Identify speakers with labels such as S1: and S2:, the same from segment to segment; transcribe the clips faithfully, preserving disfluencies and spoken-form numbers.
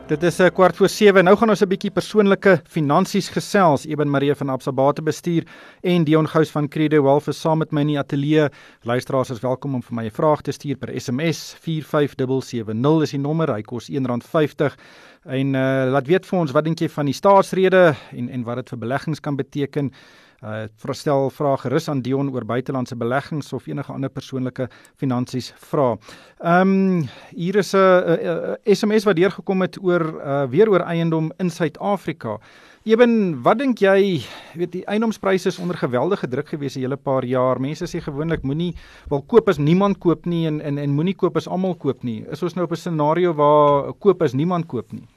S1: Dit is 'n kwart voor sewe. Nou gaan ons 'n bietjie persoonlike finansies gesels. Eben Marie van Absa bestuur en Dion Gous van Credo Wealth is saam met my in die ateljee. Luisteraars is welkom om vir my 'n vraag te stuur per S M S. vier vyf sewe sewe nul is die nommer. Hy kos een rand vyftig. En uh, laat weet vir ons, wat dink jy van die staatsrede en en wat dit vir beleggings kan beteken? Uh, Verstel vrae gerus aan Dion oor buitelandse beleggings of enige ander persoonlike finansies vra. Ehm um, hier is 'n uh, uh, S M S wat deurgekom het oor uh, weer oor eiendom in Suid-Afrika. Eben, wat dink jy, weet die eiendomspryse is onder geweldige druk gewees 'n hele paar jaar. Mense sê gewoonlik moenie wel koop as niemand koop nie en en, en moenie koop as almal koop nie. Is ons nou op 'n scenario waar koop as niemand koop nie?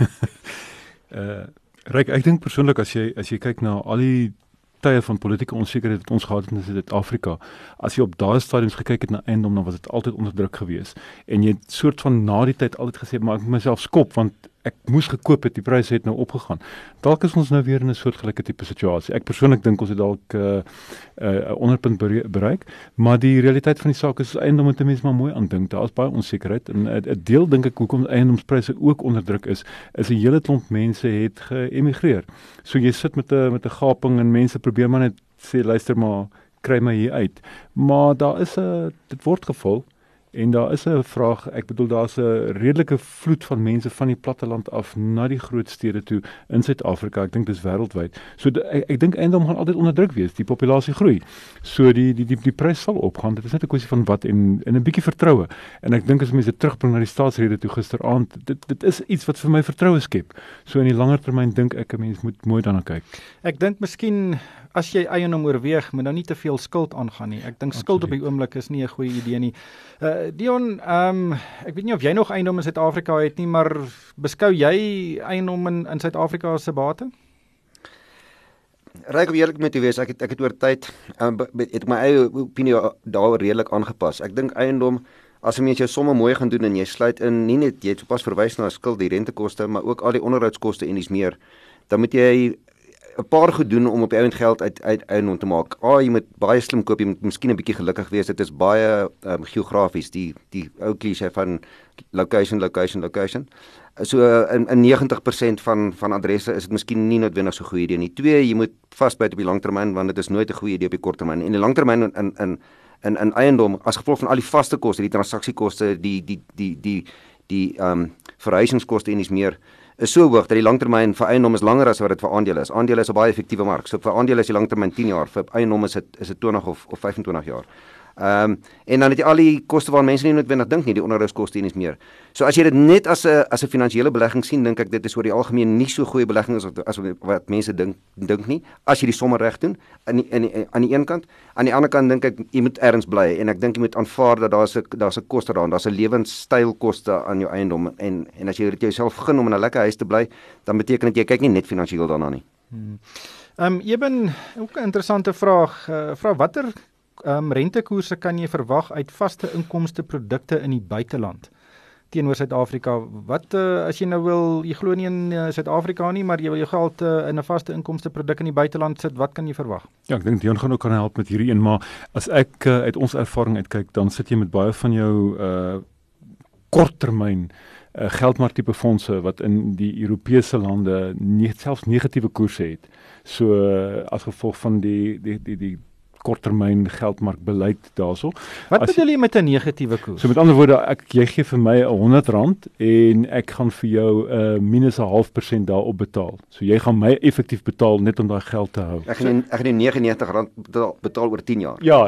S2: uh, Ryk, ek dink persoonlik as jy as jy kyk na al die tye van politieke onsekerheid wat ons gehad het in Suid-Afrika, as jy op daai stadiums gekyk het na eiendom, dan was dit altyd onder druk gewees. En jy het soort van na die tyd altyd gesê, maar ek moet myself skop, want ek moes gekoop het, die pryse het nou opgegaan. Dalk is ons nou weer in 'n soortgelyke tipe situasie. Ek persoonlik dink ons het dalk 'n uh, uh, onderpunt bereik, maar die realiteit van die saak is eiendom moet 'n mens maar mooi aandink. Daar is baie onsekerheid en 'n deel dink ek hoekom eiendomspryse ook onder druk is, is 'n hele klomp mense het geëmigreer. So jy sit met 'n met 'n gaping en mense probeer maar net sê luister maar, kry my hier uit. Maar daar is 'n dit word gevul. En daar is 'n vraag, ek bedoel daar's 'n redelike vloed van mense van die platteland af na die groot stede toe in Suid-Afrika. Ek dink dis wêreldwyd. So de, ek, ek dink eiendom gaan altyd onder druk wees. Die populasie groei. So die die die die prys sal opgaan. Dit is net 'n kwessie van wat en en 'n bietjie vertroue. En ek dink as mense terugbring na die staatsrede toe gisteraand, dit dit is iets wat vir my vertroue skep. So in die langer termyn dink ek 'n mens moet mooi daarna kyk.
S1: Ek dink miskien as jy eiendom oorweeg, moet nou nie te veel skuld aangaan nie. Ek dink skuld op die oomblik is nie 'n goeie idee nie. Uh, Dion, um, ek weet nie of jy nog eiendom in Suid-Afrika het nie, maar beskou jy eiendom in, in Suid-Afrika as 'n bate?
S3: Ryk om eerlik met te wees, ek het ek het oor tyd um, het ek my eie opinie daaroor redelik aangepas. Ek dink eiendom, as 'n mens jou somme mooi gaan doen en jy sluit in, nie net jy het sopas verwys na skuld, die rentekoste, maar ook al die onderhoudskoste en dis meer, dan moet jy 'n paar goed doen om op jou geld uit uit eiendom te maak. Ah, jy moet baie slim koop, jy moet miskien 'n bietjie gelukkig wees. Dit is baie um, geografies, die die ou klise van location, location, location. So in in negentig persent van van adresse is dit miskien nie noodwendig so 'n goeie idee nie. Twee, jy moet vasbyt op die langtermyn want dit is nooit 'n goeie idee op die korttermyn. En die langtermyn in in in in in eiendom as gevolg van al die vaste koste, die transaksiekoste, die die die die die ehm um, verhuisingskoste en dis meer is so hoog dat die langtermyn vir eiendom is langer as wat dit vir aandele is. Aandele is 'n baie effektiewe mark. So vir aandele is die langtermyn tien jaar, vir eiendom is dit is dit twintig of of vyf en twintig jaar. Ehm um, en dan het jy al die koste waar mense nie noodwendig dink nie, die onderhoudskoste en is meer. So as jy dit net as 'n as 'n finansiële belegging sien, dink ek dit is oor die algemeen nie so goeie belegging as, as wat mense dink dink nie, as jy die somme reg doen aan die, die aan die een kant. Aan die ander kant dink ek jy moet ergens bly en ek dink jy moet aanvaar dat daar's 'n daar's 'n koste daaraan, daar's 'n lewenstylkoste aan jou eiendom en en as jy dit jouself gun om in 'n lekker huis te bly, dan beteken dit jy kyk nie net finansiëel daarna nie.
S1: Hmm. Ehm um, Eben, ook 'n interessante vraag. Uh, vra watter Um, rentekoerse kan jy verwag uit vaste inkomste produkte in die buiteland teenoor Suid-Afrika? Wat uh, as jy nou wil, jy glo nie in uh, Suid-Afrika nie, maar jy wil jou geld uh, in 'n vaste inkomste produk in die buiteland sit, wat kan jy verwag?
S2: Ja, ek dink Dion gaan ook kan help met hierdie een, maar as ek uh, uit ons ervaring uitkyk, dan sit jy met baie van jou uh, korttermyn uh, geldmarktipe fondse wat in die Europese lande nie selfs negatiewe koerse het. So uh, as gevolg van die die die die korttermyn geldmarkbeleid daarso.
S1: Wat as bedoel jy met 'n negatiewe koers?
S2: So met ander woorde, ek jy gee vir my honderd rand en ek gaan vir jou 'n uh, minus 'n half persent daarop betaal. So jy gaan my effektief betaal net om daai geld te hou.
S3: Ek gaan ek gaan negenennegentig rand betaal, betaal oor tien jaar.
S2: Ja.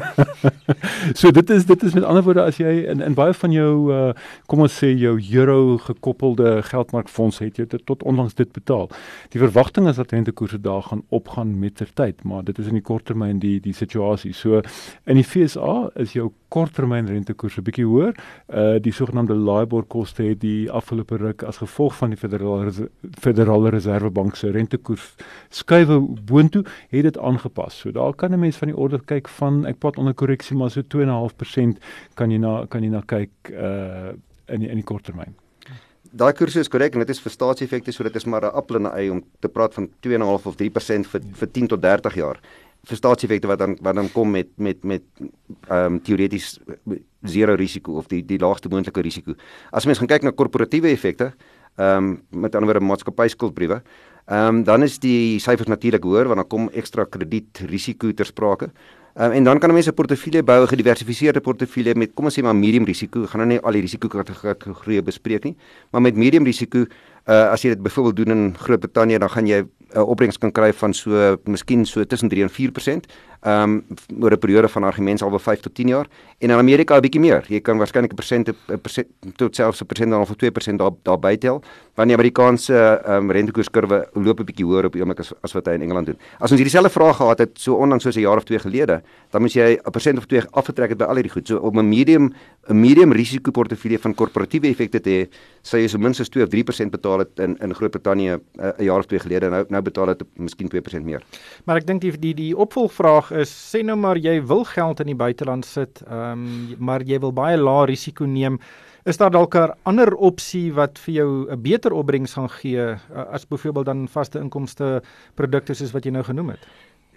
S2: So dit is dit is met ander woorde as jy in in baie van jou uh, kom ons sê jou euro gekoppelde geldmarkfonds het jy tot, tot onlangs dit betaal. Die verwagting is dat rentekoerse daar gaan opgaan met ter tyd, maar dit is in die korttermyn die die situasie. So in die V S A is jou korttermyn rentekoers 'n bietjie hoër. Uh die sogenaamde LIBOR koste het die afgelope ruk as gevolg van die Federale Federale Reservebank se rentekoers skuiwe boontoe het dit aangepas. So daar kan 'n mens van die orde kyk van ek praat onder korreksie maar so twee komma vyf persent kan jy na kan jy na kyk uh in die, in die korttermyn.
S3: Daai koers is korrek en dit is vir staatseffekte, so dit is maar 'n appel en 'n ei om te praat van twee komma vyf of drie persent vir vir tien tot dertig jaar. Vir staatseffekte wat dan wat dan kom met met met ehm um, teoreties zero risiko of die die laagste moontlike risiko. As mens gaan kyk na korporatiewe effekte, Ehm um, met ander woorde maatskappyskuldbriewe. Ehm um, dan is die syfers natuurlik hoër want dan kom ekstra kredietrisiko ter sprake. Um, en dan kan mense 'n portefeulje bou, 'n gediversifiseerde portefeulje met kom ons sê maar medium risiko. Ek gaan nou nie al die risikokategorieë bespreek nie, maar met medium risiko, uh, as jy dit byvoorbeeld doen in Groot-Brittanje, dan gaan jy 'n uh, opbrengs kan kry van so miskien so tussen drie en vier persent, ehm um, oor 'n periode van argumentshalwe vyf tot tien jaar. En in Amerika 'n bietjie meer. Jy kan waarskynlik 'n persent, 'n persent tot selfs 'n persent dan of twee persent daar daar bytel, want die Amerikaanse ehm um, rentekoerskurwe loop 'n bietjie hoër op die oomblik as as wat hy in Engeland doen. As ons hierdie selfde vraag gehad het so onlangs soos 'n jaar of twee gelede, dan moet jy 'n persent of twee afgetrek het by al hierdie goed. So op 'n medium 'n medium risiko portefeulje van korporatiewe effekte te hê, sê jy so minstens twee of drie persent betaal het in in Groot-Brittanje 'n uh, jaar of twee gelede. Nou nou betaal dit miskien twee persent meer.
S1: Maar ek dink die die die opvolgvraag is, sê nou maar jy wil geld in die buiteland sit, um, maar jy wil baie lae risiko neem. Is daar dalk 'n ander opsie wat vir jou 'n beter opbrengs gaan gee as byvoorbeeld dan vaste inkomste produkte soos wat jy nou genoem het?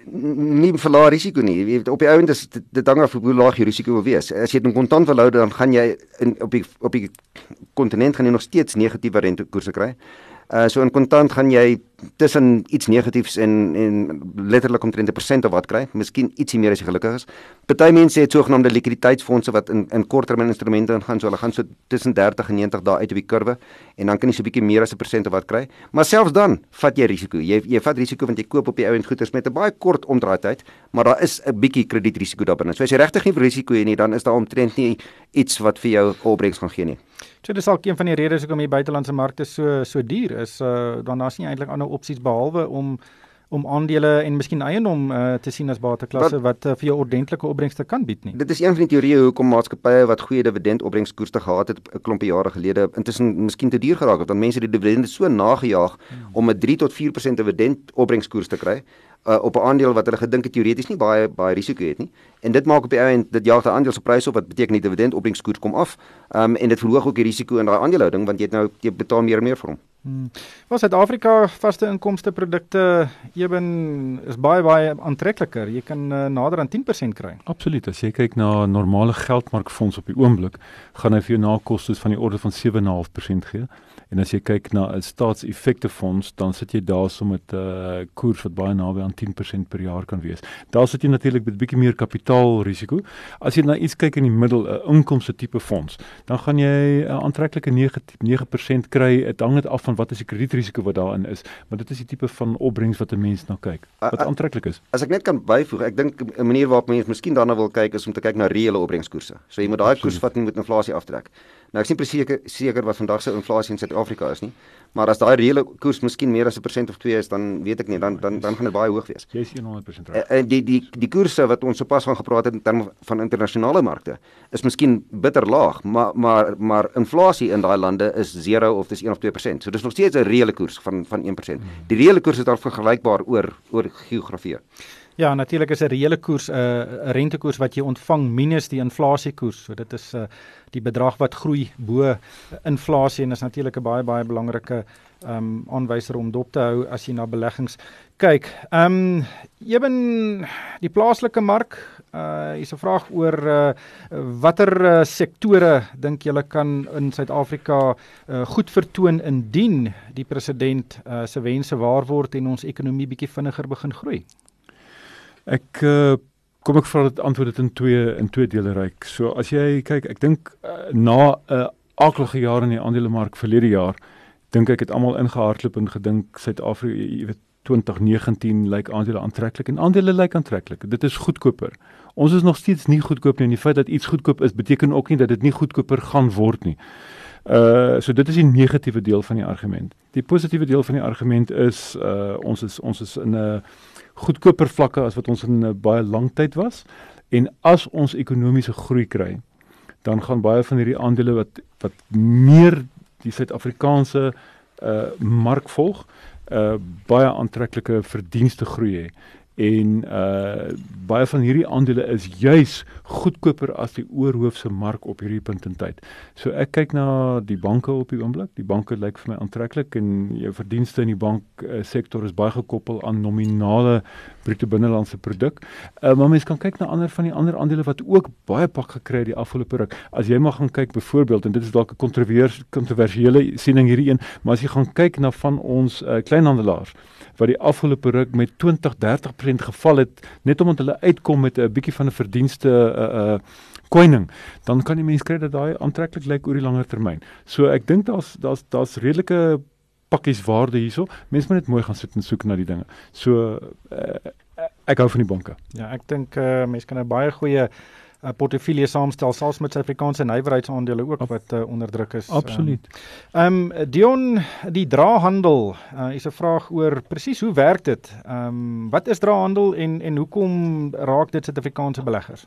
S3: Nie vir lae risiko nie. Jy weet, op die ouend is dit, dit hang af hoe laag jou risiko wil wees. As jy dit in kontant wil hou, dan gaan jy in op die op die kontinent gaan jy nog steeds negatiewe rentekoerse kry. Uh, so in kontant gaan jy tussen iets negatiefs en en letterlik omtrent 'n persent of wat kry, miskien ietsie meer as jy gelukkig is. Party mense het sogenaamde likwiditeitsfondse wat in in korttermyn instrumente ingaan, so hulle gaan so tussen dertig en negentig dae uit op die kurwe en dan kan jy so 'n bietjie meer as 'n persent of wat kry. Maar selfs dan vat jy risiko. Jy jy vat risiko want jy koop op die ou end goederes met 'n baie kort omdraaityd, maar daar is 'n bietjie kredietrisiko daar binne. So as jy regtig nie risiko het nie, dan is daar omtrent nie iets wat vir jou opbrengs gaan gee nie.
S1: So dis dalk een van die redes hoekom die buitelandse markte so so duur is. Uh, dan daar's nie eintlik ander opsies behalwe om om aandele en miskien eiendom uh, te sien as bateklasse wat, wat uh, vir jou ordentlike opbrengste kan bied nie.
S3: Dit is een van die teorieë hoekom maatskappye wat goeie dividendopbrengskoerse gehad het 'n klompie jare gelede intussen miskien te duur geraak het, want mense het die dividende so nagejaag hmm. om 'n drie tot vier persent dividendopbrengskoers te kry. Uh, op 'n aandeel wat hulle gedink het teoreties nie baie baie risiko het nie. En dit maak op die ou end dit jaag die aandeel se pryse op, wat beteken die dividendopbrengskoers kom af. Um, en dit verhoog ook die risiko in daai aandeelhouding want jy het nou jy betaal meer en meer vir hom.
S1: Hmm. Wel Suid-Afrika vaste inkomste produkte ewen is baie baie aantrekliker. Jy kan uh, nader aan tien persent kry.
S2: Absoluut. As jy kyk na normale geldmarkfonds op die oomblik, gaan hy vir jou na kostes van die orde van sewe komma vyf persent gee. En as jy kyk na 'n staatseffektefonds, dan sit jy daar so met 'n uh, koers wat baie naby aan tien persent per jaar kan wees. Daar sit jy natuurlik met 'n bietjie meer kapitaalrisiko. As jy na iets kyk in die middel, 'n inkomste tipe fonds, dan gaan jy 'n uh, aantreklike nege persent kry. Dit hang net af van wat is die kredietrisiko wat daarin is, maar dit is die tipe van opbrengs wat 'n mens na kyk, wat uh, uh, aantreklik is.
S3: As ek net kan byvoeg, ek dink 'n manier waarop mense miskien daarna wil kyk is om te kyk na reële opbrengskoerse. So jy moet daai koers vat nie met inflasie aftrek. Nou ek is nie presies seker, seker wat vandag se inflasie in Suid-Afrika is nie, maar as daai reële koers miskien meer as 'n persent of twee is, dan weet ek nie, dan dan dan gaan dit baie hoog wees.
S2: Jy is honderd persent reg.
S3: En die die die koerse wat ons sopas van gepraat het in terme van internasionale markte is miskien bitter laag, maar maar maar inflasie in daai lande is zero of dis een of twee persent. So dis nog steeds 'n reële koers van van een persent. Die reële koers is daar vergelykbaar oor oor geografie.
S1: Ja, natuurlik is 'n reële koers 'n uh, rentekoers wat jy ontvang minus die inflasiekoers. So dit is uh, die bedrag wat groei bo uh, inflasie en is natuurlik 'n baie baie belangrike um, aanwyser om dop te hou as jy na beleggings kyk. Ehm um, ewen die plaaslike mark, uh is 'n vraag oor uh, watter uh, sektore dink julle kan in Suid-Afrika uh, goed vertoon indien die president uh, se wense waar word en ons ekonomie bietjie vinniger begin groei?
S2: Ek uh, kom ek vra dit antwoord dit in twee in twee dele ryk. So as jy kyk, ek dink uh, na 'n uh, aaklige jaar in die aandelemark verlede jaar, dink ek het almal ingehardloop en gedink Suid-Afrika, jy weet twintig negentien lyk aandele aantreklik en aandele lyk aantreklik. Dit is goedkoper. Ons is nog steeds nie goedkoop nie en die feit dat iets goedkoop is beteken ook nie dat dit nie goedkoper gaan word nie. Uh so dit is die negatiewe deel van die argument. Die positiewe deel van die argument is uh ons is ons is in 'n uh, goedkoper vlakke as wat ons in 'n uh, baie lang tyd was en as ons ekonomiese groei kry, dan gaan baie van hierdie aandele wat wat meer die Suid-Afrikaanse uh mark volg, uh baie aantreklike verdienste groei hê. En uh baie van hierdie aandele is juis goedkoper as die oorhoofse mark op hierdie punt in tyd. So ek kyk na die banke op die oomblik. Die banke lyk vir my aantreklik en jou verdienste in die banksektor is baie gekoppel aan nominale bruto binnelandse produk. Uh, maar mens kan kyk na ander van die ander aandele wat ook baie pak gekry het die afgelope ruk. As jy maar gaan kyk byvoorbeeld, en dit is dalk 'n kontrovers, kontroversiële siening hierdie een, maar as jy gaan kyk na van ons uh, kleinhandelaars wat die afgelope ruk met twintig, dertig persent geval het, net omdat hulle uitkom met 'n bietjie van 'n verdienste uh, uh, koning, dan kan die mens kry dat daai aantreklik lyk oor die langer termyn. So ek dink daar's daar's daar's redelike pakkies waarde hierso. Mense moet net mooi gaan sit en soek na die dinge. So uh, ek hou van die banke.
S1: Ja, ek dink uh, mense kan 'n baie goeie uh, portefeulje saamstel, selfs met Suid-Afrikaanse nywerheidsaandele ook wat uh, onder druk is.
S2: Absoluut.
S1: Ehm um, Dion, die draehandel uh, is 'n vraag oor presies hoe werk dit? Ehm um, wat is draehandel en en hoekom raak dit Suid-Afrikaanse beleggers?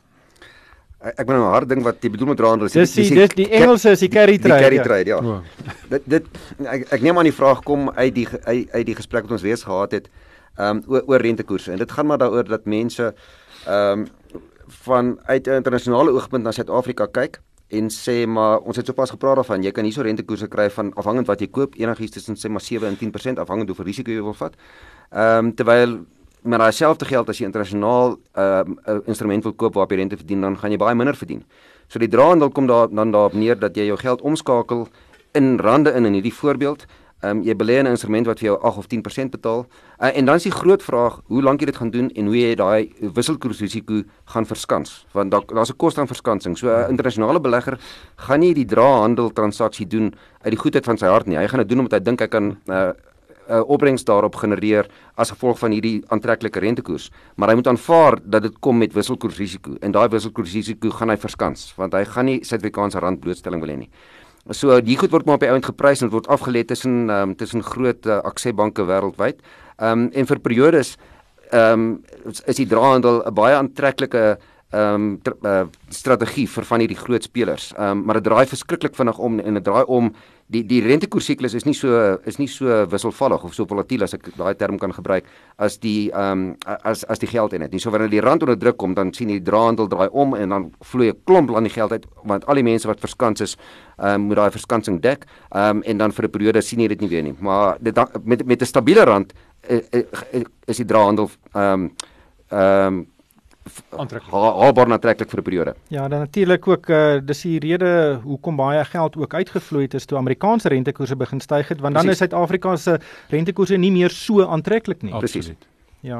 S3: Ek ben nou 'n hard ding wat jy bedoel met draehandel.
S1: Dis die, die, die Engelse is die carry trade.
S3: Die carry
S1: ja.
S3: trade, ja. Wow. Dit dit ek, ek neem aan die vraag kom uit die uit, uit die gesprek wat ons reeds gehad het um, oor, oor rentekoerse. En dit gaan maar daaroor dat mense ehm um, van uit 'n internasionale oogpunt na Suid-Afrika kyk en sê maar ons het sopas gepraat daarvan, jy kan hierso rentekoerse kry van afhangend wat jy koop, enigiets tussen sê maar sewe en tien persent afhangend hoeveel risiko jy wil vat. Ehm um, terwyl maar daai selfde geld as jy internasionaal 'n uh, instrument wil koop waarop jy rente verdien, dan gaan jy baie minder verdien. So die draehandel kom daar dan daarop neer dat jy jou geld omskakel in rande in in hierdie voorbeeld. Ehm um, jy belê in 'n instrument wat vir jou agt of tien persent betaal. Uh, en dan is die groot vraag hoe lank jy dit gaan doen en hoe jy daai wisselkoersrisiko gaan verskans. Want daar daar's 'n koste aan verskansing. So 'n uh, internasionale belegger gaan nie die draehandel transaksie doen uit die goedheid van sy hart nie. Hy gaan dit doen omdat hy dink hy kan uh, Uh, opbrengs daarop genereer as gevolg van hierdie aantreklike rentekoers, maar hy moet aanvaar dat dit kom met wisselkoersrisiko en daai wisselkoersrisiko gaan hy verskans want hy gaan nie Suid-Afrikaanse rand blootstelling wil hê nie. So die goed word maar op die ouend geprys en word afgelê tussen um, tussen groot uh, aksesbanke wêreldwyd. Um, en vir periodes um, is die draehandel 'n baie aantreklike um, uh, strategie vir van hierdie groot spelers. Um, maar dit draai verskriklik vinnig om en dit draai om Die die rentekoersiklus is nie so is nie so wisselvallig of so volatiel as ek daai term kan gebruik as die ehm um, as as die geld in dit. Nie so wanneer die rand onder druk kom, dan sien jy die draehandel draai om en dan vloei 'n klomp aan die geld uit want al die mense wat verskans is, ehm um, moet daai verskansing dek. Ehm um, en dan vir 'n periode sien jy dit nie weer nie. Maar dit met met 'n stabiele rand uh, uh, is die draehandel ehm um, ehm um, aantreklik. Haalbaar aantreklik vir 'n periode.
S1: Ja, dan natuurlik ook uh, dis die rede hoekom baie geld ook uitgevloei het is toe Amerikaanse rentekoerse begin styg het, want Precies. dan is Suid-Afrika se rentekoerse nie meer so aantreklik nie.
S3: Presies.
S1: Ja.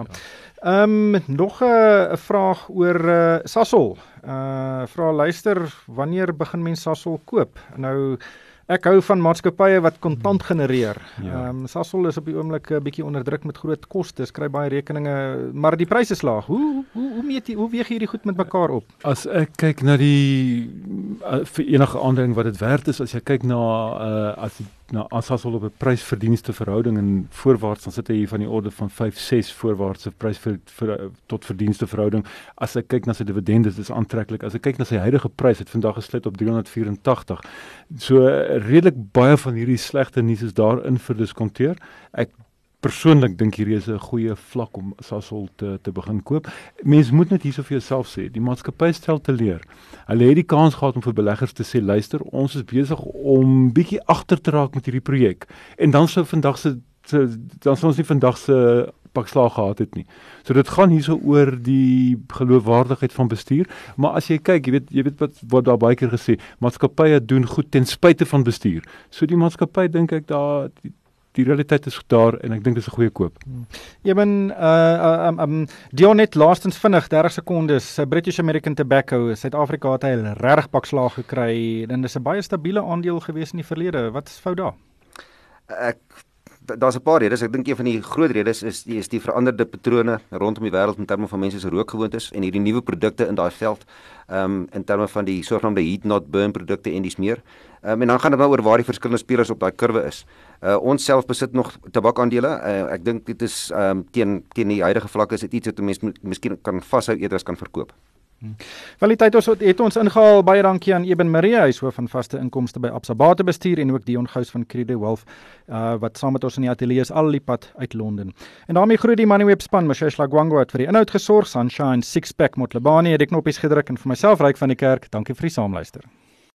S1: Ehm um, nog 'n uh, vraag oor uh, Sasol. Uh vra luister, wanneer begin mens Sasol koop? Nou ek hou van maatskappye wat kontant genereer. Ehm ja. um, Sasol is op die oomblik 'n bietjie onder druk met groot kostes, kry baie rekeninge, maar die pryse is laag. Hoe hoe hoe meet jy, hoe weeg jy hierdie goed met mekaar op?
S2: As ek kyk na die uh, vir enige aandering wat dit werd is, as jy kyk na uh, as na as Sasol op 'n prys-verdienste verhouding en voorwaarts, dan sit hy hier van die orde van vyf ses voorwaartse prys vir, vir tot verdienste verhouding. As ek kyk na sy dividendes, dis aantreklik. As ek kyk na sy huidige prys, het vandag gesluit op driehonderdvyerentagtig. So redelik baie van hierdie slegte nuus is daarin verdiskonteer. Ek persoonlik dink hierdie is 'n goeie vlak om Sasol te te begin koop. Mens moet net hierso vir jouself sê, die maatskappy stel te leer. Hulle het die kans gehad om vir beleggers te sê, luister, ons is besig om bietjie agter te raak met hierdie projek. En dan sou vandag se dan sou ons nie vandag se pak slaag gehad het nie. So dit gaan hierso oor die geloofwaardigheid van bestuur, maar as jy kyk, jy weet jy weet wat word daar baie keer gesê, maatskappye doen goed ten spyte van bestuur. So die maatskappy dink ek daar die, die realiteit is daar en ek dink dis 'n goeie koop.
S1: Jy ben uh um, um Dion net laastens vinnig dertig sekondes. British American Tobacco, Suid-Afrika het hy regtig pak slaag gekry en dis 'n baie stabiele aandeel gewees in die verlede. Wat is fout daar?
S3: Ek daar's 'n paar redes. Ek dink een van die groot redes is die is die veranderde patrone rondom die wêreld in terme van mense se rookgewoontes en hierdie nuwe produkte in daai veld, ehm um, in terme van die sogenaamde heat not burn produkte en dis meer. Ehm um, en dan gaan dit maar oor waar die verskillende spelers op daai kurwe is. Uh, ons self besit nog tabakaandele. Uh, ek dink dit is ehm um, teen teen die huidige vlakke is dit iets wat mense miskien kan vashou eerder as kan verkoop.
S1: Wel die tyd ons het ons ingehaal. Baie dankie aan Eben Marie, hy is hoof van vaste inkomste by Absa Batebestuur, en ook Dion Gous van Credo Wealth uh, wat saam met ons in die ateljee is al die pad uit Londen. En daarmee groet die Moneyweb span. Moshesh Lagwango het vir die inhoud gesorg. Sunshine Sixpack Motlebani het die knoppies gedruk, en vir myself Ryk van die Kerk, dankie vir die saamluister.